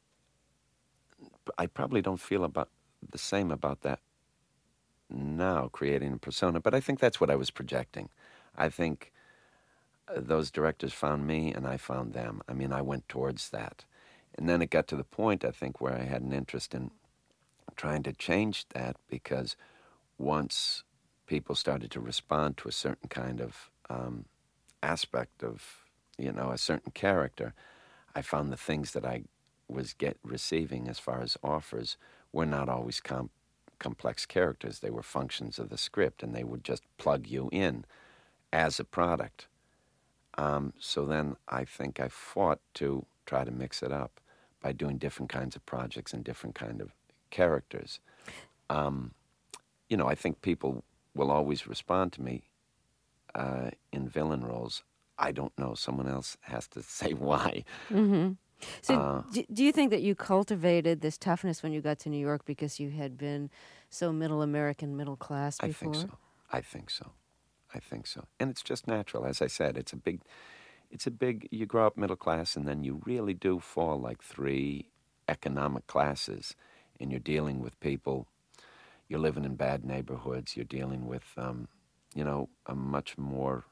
[SPEAKER 17] I probably don't feel about the same about that now, creating a persona, but I think that's what I was projecting. I think those directors found me and I found them. I mean, I went towards that. And then it got to the point, I think, where I had an interest in trying to change that, because once people started to respond to a certain kind of aspect of, you know, a certain character, I found the things that I was receiving as far as offers were not always complex characters. They were functions of the script, and they would just plug you in as a product. So then I think I fought to try to mix it up by doing different kinds of projects and different kind of characters. You know, I think people will always respond to me in villain roles, I don't know. Someone else has to say why.
[SPEAKER 1] Mm-hmm. So do you think that you cultivated this toughness when you got to New York because you had been so middle American, middle class before?
[SPEAKER 17] I think so. And it's just natural. As I said, it's a big, you grow up middle class and then you really do fall like 3 economic classes, and you're dealing with people, you're living in bad neighborhoods, you're dealing with, a much more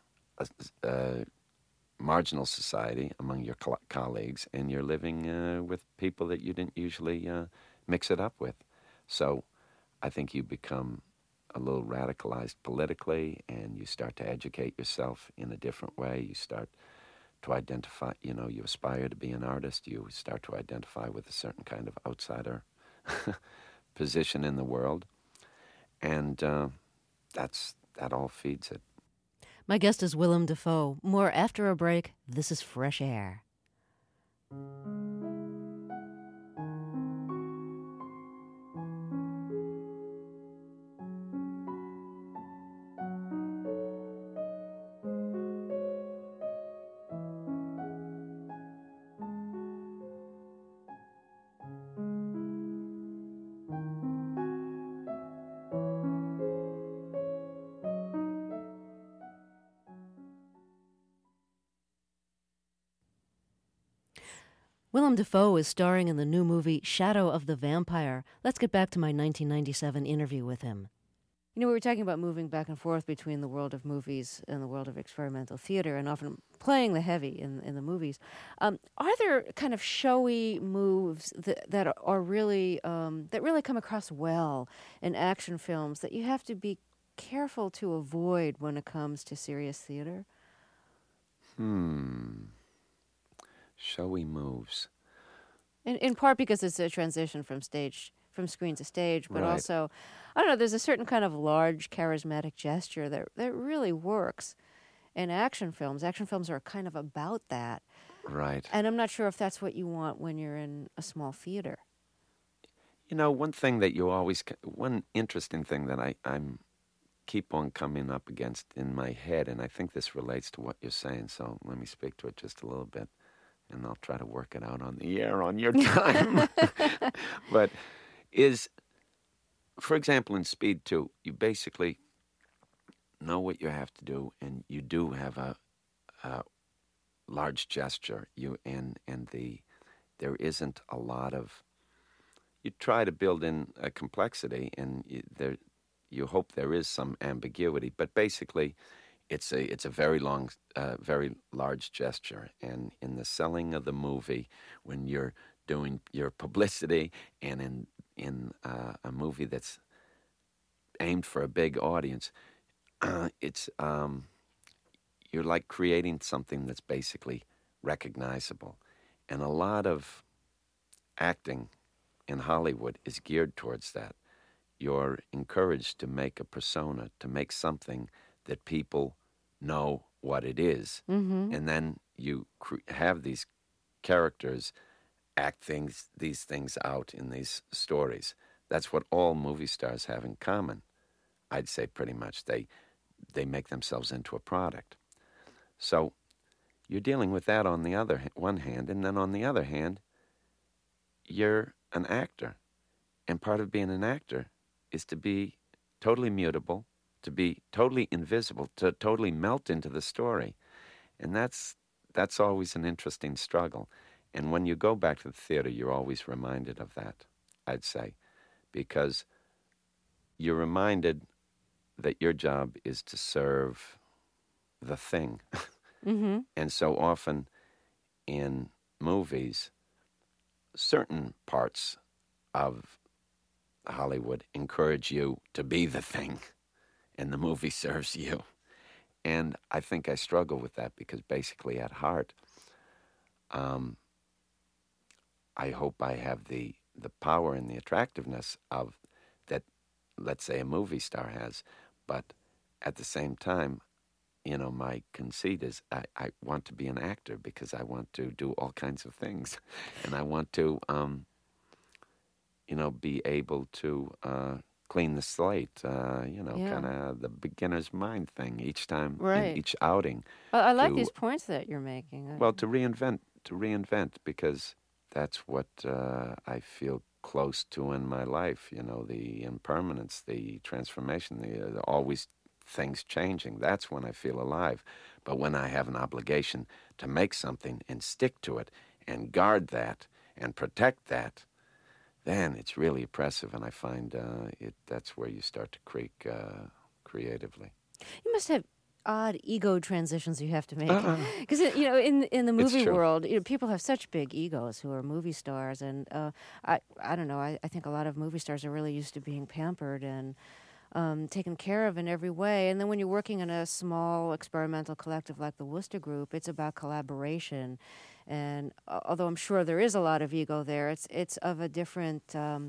[SPEAKER 17] marginal society among your colleagues, and you're living with people that you didn't usually mix it up with. So I think you become a little radicalized politically, and you start to educate yourself in a different way. You start to identify, you aspire to be an artist. You start to identify with a certain kind of outsider position in the world. And that all feeds it.
[SPEAKER 1] My guest is Willem Dafoe. More after a break. This is Fresh Air. Willem Dafoe is starring in the new movie Shadow of the Vampire. Let's get back to my 1997 interview with him. We were talking about moving back and forth between the world of movies and the world of experimental theater, and often playing the heavy in the movies. Are there kind of showy moves that are really that really come across well in action films that you have to be careful to avoid when it comes to serious theater?
[SPEAKER 17] Showy moves.
[SPEAKER 1] In part because it's a transition from screen to stage, but also, I don't know, there's a certain kind of large, charismatic gesture that really works in action films. Action films are kind of about that.
[SPEAKER 17] Right.
[SPEAKER 1] And I'm not sure if that's what you want when you're in a small theater.
[SPEAKER 17] One interesting thing that I'm keep on coming up against in my head, and I think this relates to what you're saying, so let me speak to it just a little bit, and I'll try to work it out on the air on your time. But for example, in Speed 2, you basically know what you have to do, and you do have a large gesture. There isn't a lot of. You try to build in a complexity, and you hope there is some ambiguity, but basically, it's a very long, very large gesture. And in the selling of the movie, when you're doing your publicity, and in a movie that's aimed for a big audience, you're like creating something that's basically recognizable. And a lot of acting in Hollywood is geared towards that. You're encouraged to make a persona, to make something that people know what it is.
[SPEAKER 1] Mm-hmm.
[SPEAKER 17] And then you have these characters act these things out in these stories. That's what all movie stars have in common. I'd say pretty much they make themselves into a product. So you're dealing with that on the one hand, and then on the other hand, you're an actor. And part of being an actor is to be totally mutable, to be totally invisible, to totally melt into the story. And that's always an interesting struggle. And when you go back to the theater, you're always reminded of that, I'd say, because you're reminded that your job is to serve the thing.
[SPEAKER 1] Mm-hmm.
[SPEAKER 17] And so often in movies, certain parts of Hollywood encourage you to be the thing, and the movie serves you. And I think I struggle with that because basically at heart, I hope I have the power and the attractiveness of that, let's say, a movie star has. But at the same time, my conceit is I want to be an actor because I want to do all kinds of things. And I want to, be able to clean the slate, kind of the beginner's mind thing each time,
[SPEAKER 1] Right.
[SPEAKER 17] in each outing.
[SPEAKER 1] I like
[SPEAKER 17] to-
[SPEAKER 1] these points that you're making.
[SPEAKER 17] Well, to reinvent, because that's what I feel close to in my life, the impermanence, the transformation, the always things changing. That's when I feel alive. But when I have an obligation to make something and stick to it and guard that and protect that, then it's really oppressive, and I find that's where you start to creak creatively.
[SPEAKER 1] You must have odd ego transitions you have to make, because in the movie world, people have such big egos who are movie stars, and I don't know. I think a lot of movie stars are really used to being pampered and taken care of in every way. And then when you're working in a small experimental collective like the Wooster Group, it's about collaboration. And although I'm sure there is a lot of ego there, it's of a different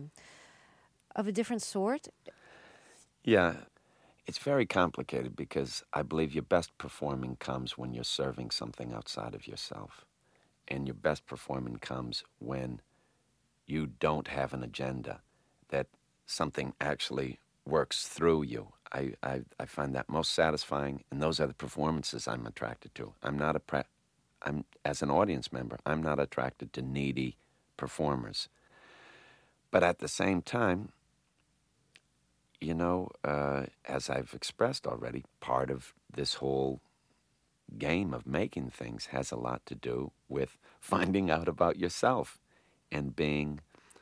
[SPEAKER 1] sort.
[SPEAKER 17] Yeah, it's very complicated because I believe your best performing comes when you're serving something outside of yourself. And your best performing comes when you don't have an agenda, that something actually works through you. I find that most satisfying, and those are the performances I'm attracted to. I'm as an audience member, I'm not attracted to needy performers. But at the same time, as I've expressed already, part of this whole game of making things has a lot to do with finding out about yourself and being,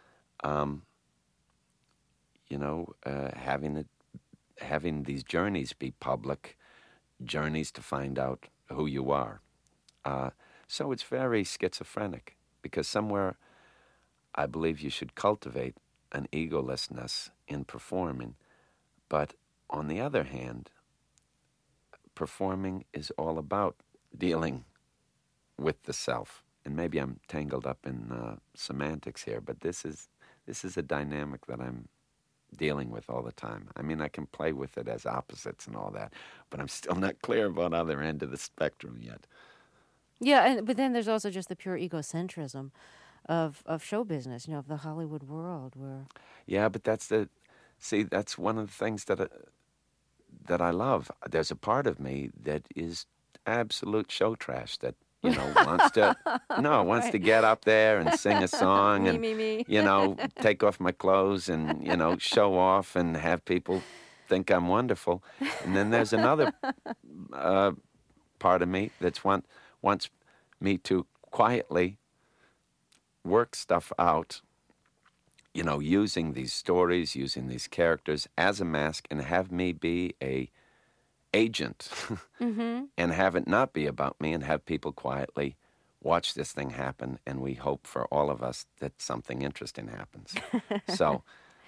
[SPEAKER 17] having these journeys be public journeys to find out who you are. So it's very schizophrenic, because somewhere I believe you should cultivate an egolessness in performing. But on the other hand, performing is all about dealing with the self. And maybe I'm tangled up in semantics here, but this is a dynamic that I'm dealing with all the time. I mean, I can play with it as opposites and all that, but I'm still not clear about other end of the spectrum yet.
[SPEAKER 1] Yeah, but then there's also just the pure egocentrism of show business, of the Hollywood world, where...
[SPEAKER 17] Yeah, but that's one of the things that I love. There's a part of me that is absolute show trash, that wants to get up there and sing a song and take off my clothes and show off and have people think I'm wonderful. And then there's another part of me that wants me to quietly work stuff out, using these stories, using these characters as a mask, and have me be a agent and have it not be about me, and have people quietly watch this thing happen, and we hope for all of us that something interesting happens. So,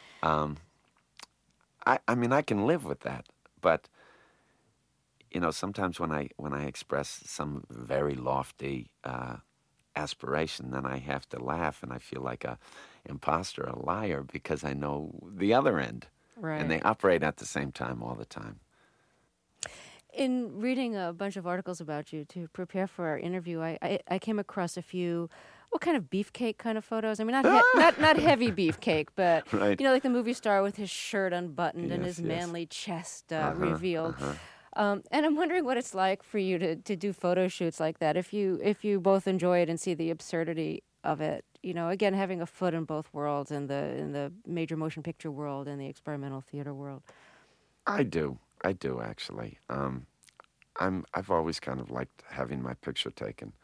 [SPEAKER 17] I mean, I can live with that, but sometimes when I express some very lofty aspiration, then I have to laugh, and I feel like a imposter, a liar, because I know the other end.
[SPEAKER 1] Right.
[SPEAKER 17] And they operate at the same time all the time.
[SPEAKER 1] In reading a bunch of articles about you to prepare for our interview, I came across a few, kind of beefcake kind of photos. I mean, not heavy beefcake, but
[SPEAKER 17] right.
[SPEAKER 1] Like the movie star with his shirt unbuttoned and his manly chest revealed. And I'm wondering what it's like for you to do photo shoots like that. If you both enjoy it and see the absurdity of it, again, having a foot in both worlds, in the major motion picture world and the experimental theater world.
[SPEAKER 17] I do actually. I've always kind of liked having my picture taken,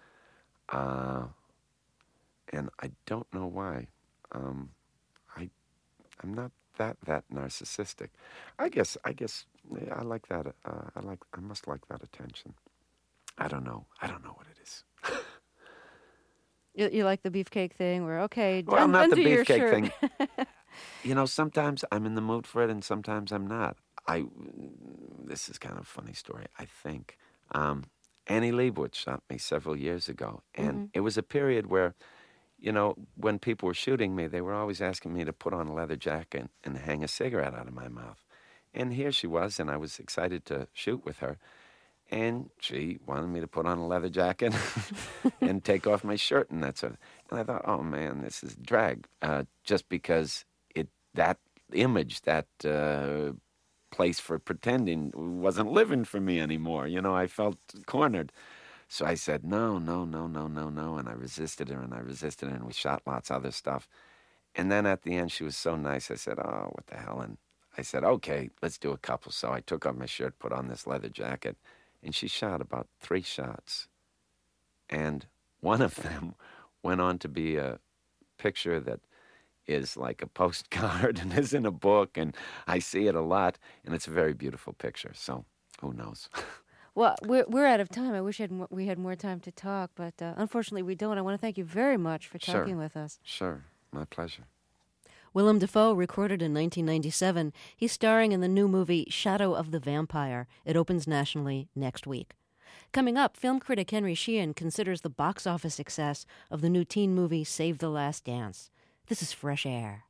[SPEAKER 17] and I don't know why. I'm not that narcissistic. I guess I like that. I must like that attention. I don't know what it is.
[SPEAKER 1] You like the beefcake thing, where
[SPEAKER 17] well, not the beefcake
[SPEAKER 1] thing.
[SPEAKER 17] Sometimes I'm in the mood for it, and sometimes I'm not. This is kind of a funny story, I think. Annie Leibovitz shot me several years ago, and it was a period where, when people were shooting me, they were always asking me to put on a leather jacket and hang a cigarette out of my mouth. And here she was, and I was excited to shoot with her. And she wanted me to put on a leather jacket and take off my shirt and that sort of. And I thought, oh man, this is drag. Just because that image, that place for pretending wasn't living for me anymore. You know, I felt cornered. So I said, no, and I resisted her, and we shot lots of other stuff. And then at the end, she was so nice, I said, oh, what the hell, and I said, okay, let's do a couple. So I took off my shirt, put on this leather jacket, and she shot about 3 shots. And one of them went on to be a picture that is like a postcard and is in a book, and I see it a lot, and it's a very beautiful picture. So who knows?
[SPEAKER 1] Well, we're out of time. I wish we had more time to talk, but unfortunately we don't. I want to thank you very much for talking with us.
[SPEAKER 17] Sure, my pleasure.
[SPEAKER 1] Willem Dafoe, recorded in 1997. He's starring in the new movie Shadow of the Vampire. It opens nationally next week. Coming up, film critic Henry Sheehan considers the box office success of the new teen movie Save the Last Dance. This is Fresh Air.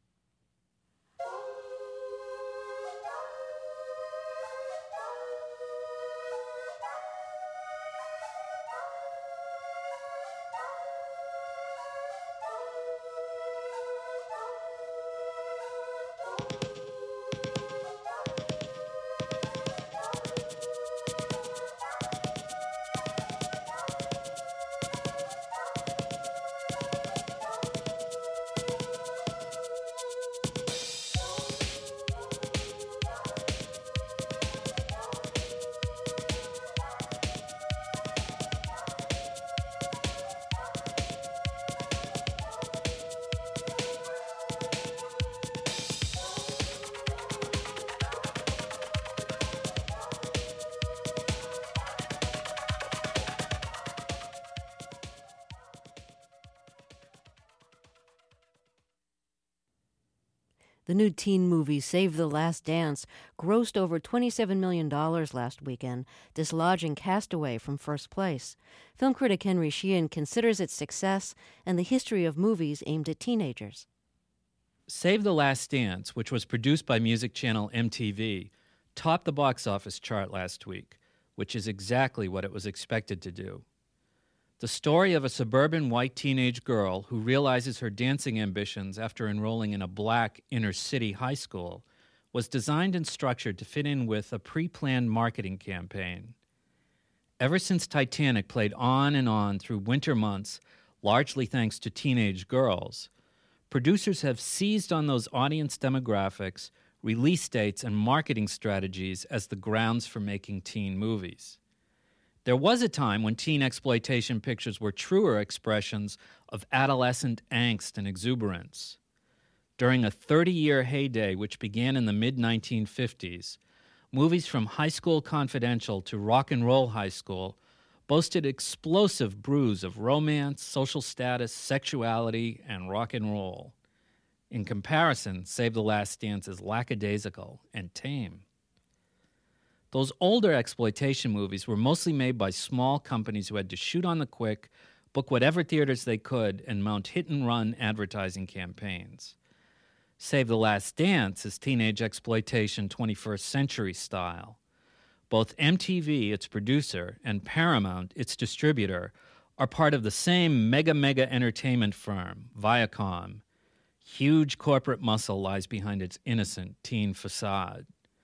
[SPEAKER 1] The new teen movie Save the Last Dance grossed over $27 million last weekend, dislodging Castaway from first place. Film critic Henry Sheehan considers its success and the history of movies aimed at teenagers.
[SPEAKER 18] Save the Last Dance, which was produced by music channel MTV, topped the box office chart last week, which is exactly what it was expected to do. The story of a suburban white teenage girl who realizes her dancing ambitions after enrolling in a black inner-city high school was designed and structured to fit in with a pre-planned marketing campaign. Ever since Titanic played on and on through winter months, largely thanks to teenage girls, producers have seized on those audience demographics, release dates, and marketing strategies as the grounds for making teen movies. There was a time when teen exploitation pictures were truer expressions of adolescent angst and exuberance. During a 30-year heyday which began in the mid-1950s, movies from High School Confidential to Rock and Roll High School boasted explosive brews of romance, social status, sexuality, and rock and roll. In comparison, Save the Last Dance is lackadaisical and tame. Those older exploitation movies were mostly made by small companies who had to shoot on the quick, book whatever theaters they could, and mount hit-and-run advertising campaigns. Save the Last Dance is teenage exploitation 21st century style. Both MTV, its producer, and Paramount, its distributor, are part of the same mega entertainment firm, Viacom. Huge corporate muscle lies behind its innocent teen facade.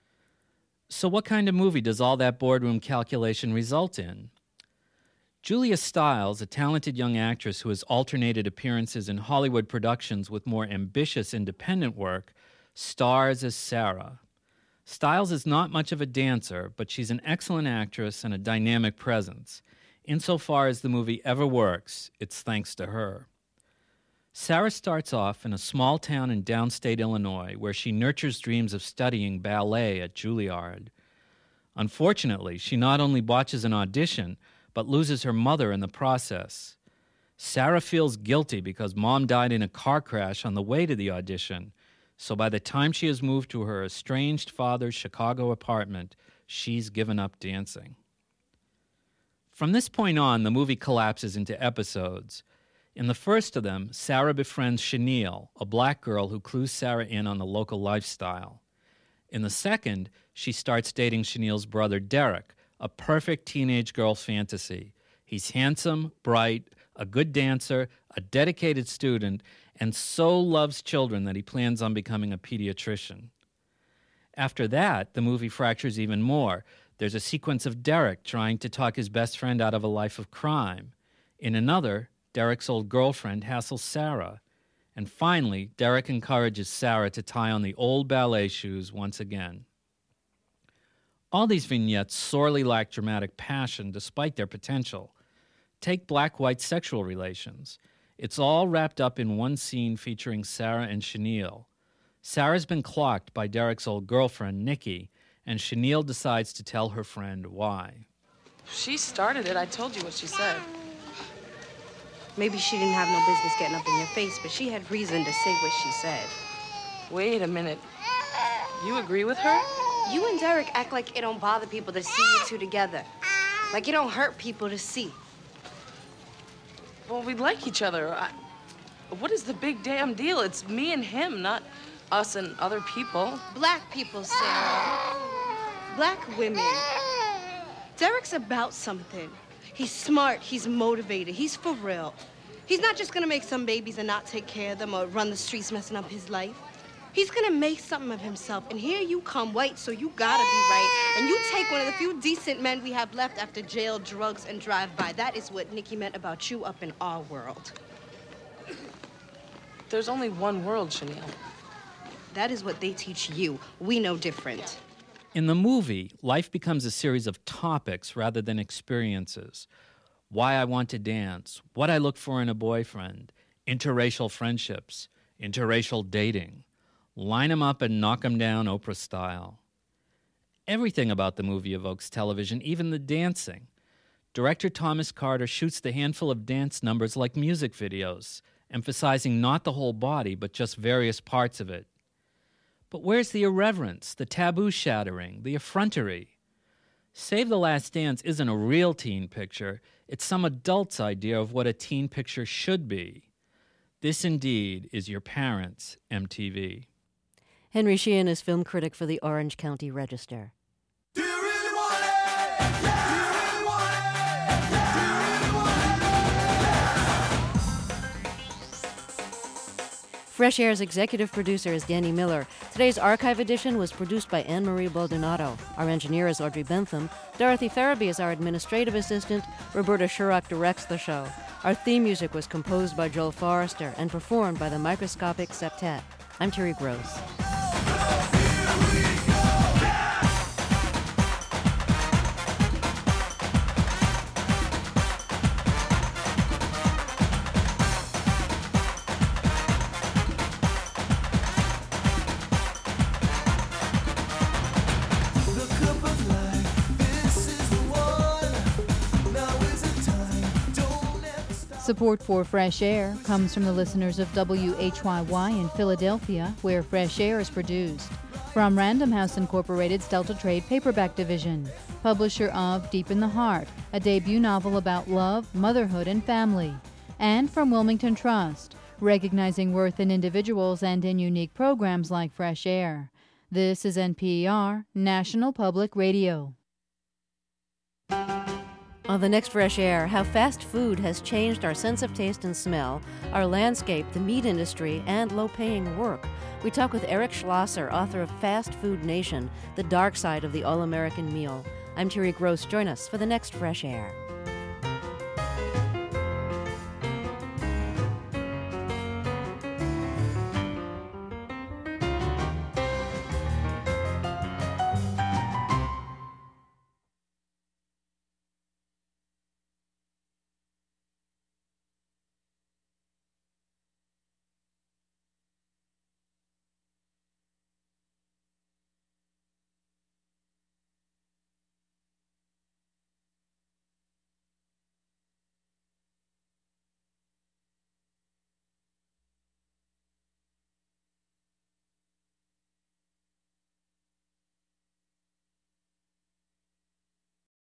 [SPEAKER 18] So what kind of movie does all that boardroom calculation result in? Julia Stiles, a talented young actress who has alternated appearances in Hollywood productions with more ambitious independent work, stars as Sarah. Stiles is not much of a dancer, but she's an excellent actress and a dynamic presence. Insofar as the movie ever works, it's thanks to her. Sarah starts off in a small town in downstate Illinois where she nurtures dreams of studying ballet at Juilliard. Unfortunately, she not only botches an audition, but loses her mother in the process. Sarah feels guilty because Mom died in a car crash on the way to the audition, so by the time she has moved to her estranged father's Chicago apartment, she's given up dancing. From this point on, the movie collapses into episodes. In the first of them, Sarah befriends Chenille, a black girl who clues Sarah in on the local lifestyle. In the second, she starts dating Chenille's brother Derek, a perfect teenage girl fantasy. He's handsome, bright, a good dancer, a dedicated student, and so loves children that he plans on becoming a pediatrician. After that, the movie fractures even more. There's a sequence of Derek trying to talk his best friend out of a life of crime. In another, Derek's old girlfriend hassles Sarah. And finally, Derek encourages Sarah to tie on the old ballet shoes once again. All these vignettes sorely lack dramatic passion despite their potential. Take black-white sexual relations. It's all wrapped up in one scene featuring Sarah and Chenille. Sarah's been clocked by Derek's old girlfriend, Nikki, and Chenille decides to tell her friend why.
[SPEAKER 19] She started it. I told you what she said.
[SPEAKER 20] Maybe she didn't have no business getting up in your face, but she had reason to say what she said.
[SPEAKER 19] Wait a minute. You agree with her?
[SPEAKER 20] You and Derek act like it don't bother people to see you two together. Like it don't hurt people to see.
[SPEAKER 19] Well, we like each other. What is the big damn deal? It's me and him, not us and other people.
[SPEAKER 20] Black people, Sarah. Black women. Derek's about something. He's smart, he's motivated, he's for real. He's not just gonna make some babies and not take care of them or run the streets messing up his life. He's gonna make something of himself, and here you come, white, so you gotta be right. And you take one of the few decent men we have left after jail, drugs, and drive-by. That is what Nikki meant about you up in our world.
[SPEAKER 19] There's only one world, Chenille.
[SPEAKER 20] That is what they teach you. We know different.
[SPEAKER 18] In the movie, life becomes a series of topics rather than experiences. Why I want to dance, what I look for in a boyfriend, interracial friendships, interracial dating. Line 'em up and knock 'em down Oprah style. Everything about the movie evokes television, even the dancing. Director Thomas Carter shoots the handful of dance numbers like music videos, emphasizing not the whole body, but just various parts of it. But where's the irreverence, the taboo shattering, the effrontery? Save the Last Dance isn't a real teen picture. It's some adult's idea of what a teen picture should be. This indeed is your parents' MTV.
[SPEAKER 1] Henry Sheehan is film critic for the Orange County Register. Fresh Air's executive producer is Danny Miller. Today's archive edition was produced by Anne-Marie Baldonado. Our engineer is Audrey Bentham. Dorothy Farabee is our administrative assistant. Roberta Shurock directs the show. Our theme music was composed by Joel Forrester and performed by the Microscopic Septet. I'm Terry Gross.
[SPEAKER 16] Support for Fresh Air comes from the listeners of WHYY in Philadelphia, where Fresh Air is produced. From Random House Incorporated's Delta Trade Paperback Division, publisher of Deep in the Heart, a debut novel about love, motherhood, and family. And from Wilmington Trust, recognizing worth in individuals and in unique programs like Fresh Air. This is NPR, National Public Radio.
[SPEAKER 1] On the next Fresh Air, how fast food has changed our sense of taste and smell, our landscape, the meat industry, and low-paying work. We talk with Eric Schlosser, author of Fast Food Nation, The Dark Side of the All-American Meal. I'm Terry Gross. Join us for the next Fresh Air.